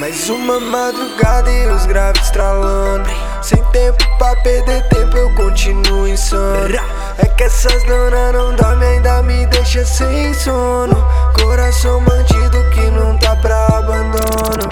Mais uma madrugada e os graves estralando. Sem tempo pra perder tempo, eu continuo insano. É que essas dona não dormem, ainda me deixa sem sono. Coração bandido que não tá pra abandono.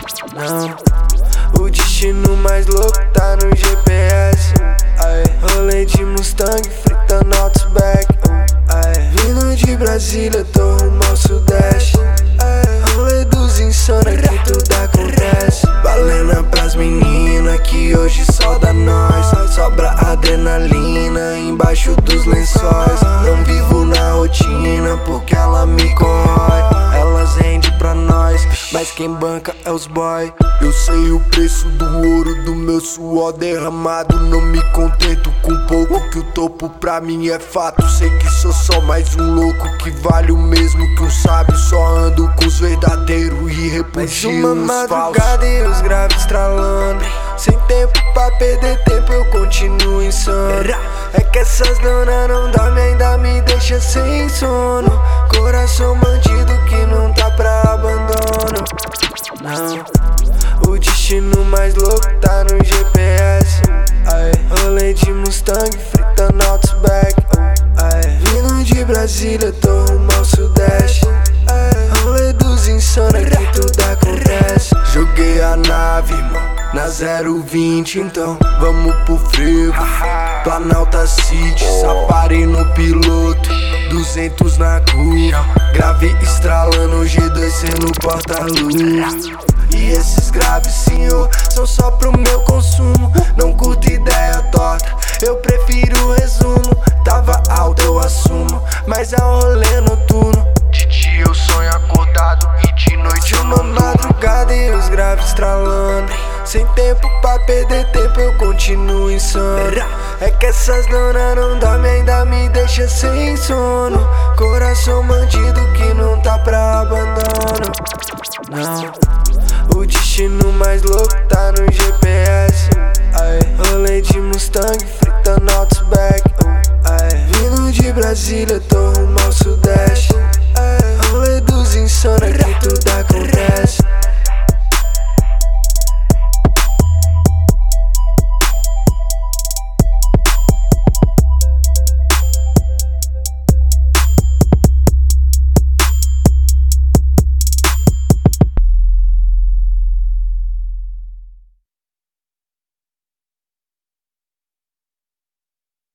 Não, o destino mais louco tá no GPS. Rolê de Mustang, fritando Outback. Vindo de Brasília, tô rumo ao Sudeste. Rolê dos insano, aqui tudo acontece. Balena pras meninas que hoje só dá nós. Sobra adrenalina embaixo dos lençóis. Não vivo na rotina porque ela me corrói. Elas rendem pra nós, mas quem banca é os boy. Eu sei o preço do ouro do meu suor derramado. Não me contento com pouco, que o topo pra mim é fato. Sei que sou só mais um louco que vale o mesmo que um sábio. Só ando com os verdadeiros e repugio os falsos. Mais uma madrugada e os graves estralando. Sem tempo pra perder tempo, eu continuo insano. É que essas dona não dormem, ainda me deixa sem sono. Coração bandido que não tá pra abandono. Não, o destino mais louco tá no GPS. Rolê de Mustang, fritando Outback. Vindo de Brasília, tô rumo ao Sudeste. Rolê dos insano, aqui tudo acontece. Joguei a nave, irmão, na 020, então vamos pro frevo. Planalta City, safari no piloto, 200 na curva. Grave estralando, G2 sendo porta-luz. E esses graves, senhor, são só pro meu consumo. Não curto ideia torta, eu prefiro o resumo. Tava alto, eu assumo, mas é um rolê noturno. De dia eu sonho acordado e de noite eu uma madrugada e os graves estralando. Sem tempo pra perder tempo, eu continuo insano. É que essas dona não dormem, ainda me deixa sem sono. Coração bandido que não tá pra abandono. Não, o destino mais louco tá no GPS. Rolê de Mustang, fritando Outback. Vindo de Brasília, tô rumo ao Sudeste. Rolê dos insano, aqui tudo acontece.